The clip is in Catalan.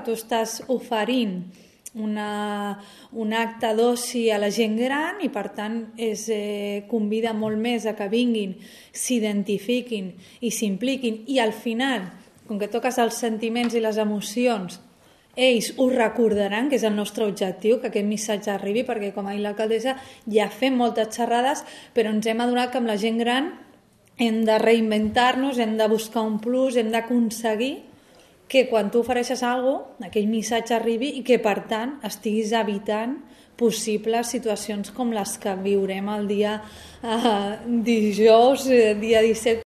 tu estàs oferint un acte d'oci a la gent gran i per tant convida molt més a que vinguin, s'identifiquin i s'impliquin, i al final, com que toques els sentiments i les emocions, ells ho recordaran, que és el nostre objectiu, que aquest missatge arribi, perquè com ha dit l'alcaldessa ja fem moltes xerrades, però ens hem adonat que amb la gent gran hem de reinventar-nos, hem de buscar un plus, hem d'aconseguir que quan tu ofereixes alguna cosa, aquell missatge arribi i que, per tant, estiguis evitant possibles situacions com les que viurem el dia dijous, dia 17